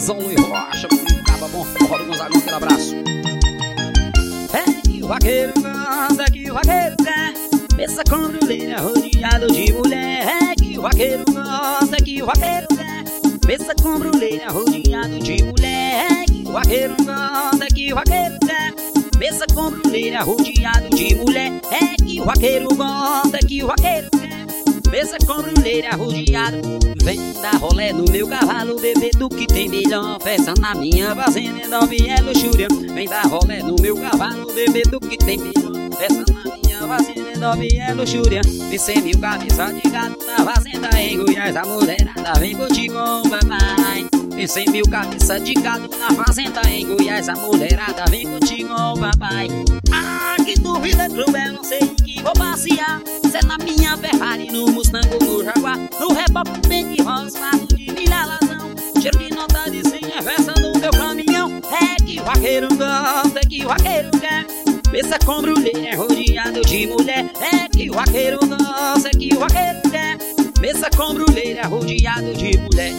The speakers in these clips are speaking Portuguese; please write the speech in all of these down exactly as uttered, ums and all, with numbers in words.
Casal Luiz Rocha, meu caba bom, Roda Gonzagão, aquele abraço. É que o vaqueiro gosta, que o vaqueiro quer, mesa com brulheira rodeado de mulher. É que o vaqueiro gosta, que o vaqueiro quer, mesa com brulheira rodeado de mulher. É que o vaqueiro gosta, que o vaqueiro quer, mesa com brulheira rodeado de mulher. É que o vaqueiro gosta, que o vaqueiro quer, mesa com brulheira rodeado. Vem dar rolé no meu cavalo, bebê, do que tem melhor festa na minha fazenda, não vier luxúria. Vem dar rolé no meu cavalo, bebê, do que tem melhor festa na minha fazenda, não vier luxúria. E cem mil cabeça de gado na fazenda em Goiás, a mulherada vem contigo, papai. E cem mil cabeça de gado na fazenda em Goiás, a mulherada vem contigo, papai. Ah, que dúvida cruel, não sei em que vou passear. Se é na minha Ferrari, no Mustang ou no Jaguar, no reboque bem de rosa, fardo de milha lazão, cheiro de nota de cem, é festa no meu caminhão. É que o vaqueiro gosta, é que o vaqueiro quer, mesa com brulheira rodeado de mulher. É que o vaqueiro gosta, é que o vaqueiro quer, mesa com brulheira rodeado de mulher.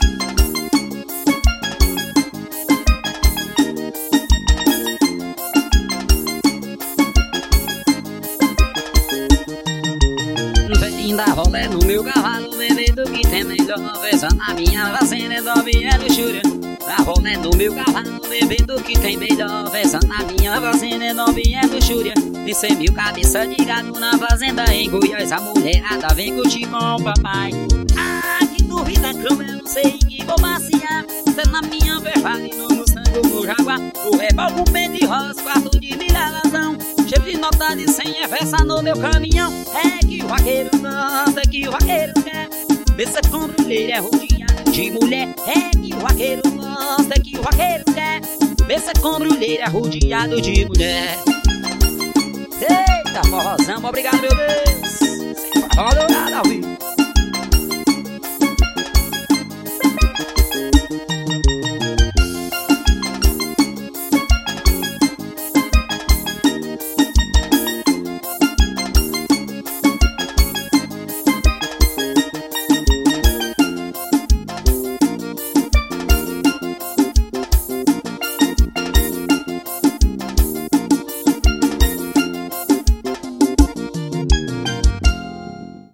Vem dar rolé no meu cavalo, bebê, do que tem melhor festa na minha fazenda, não vier luxúria. Dá rolé no meu cavalo, bebê, do que tem melhor festa na minha fazenda, não vier luxúria. De cem mil cabeça de gado na fazenda em Goiás, a mulherada vem curtir com o papai. Ah, que dúvida cruel, não sei em que vou passear. Se é na minha Ferrari, no Mustang ou no Jaguar, no reboque bem de rosa, quarto de milha lazão, cheio de nota de cem, é festa no meu caminhão. É que o vaqueiro gosta, é que o vaqueiro quer, mesa com brulheira rodeado de mulher. É que o vaqueiro gosta, é que o vaqueiro quer, mesa com brulheira rodeado de mulher. Eita, forrozão, obrigado, meu Deus. Sem falar nada ao vivo.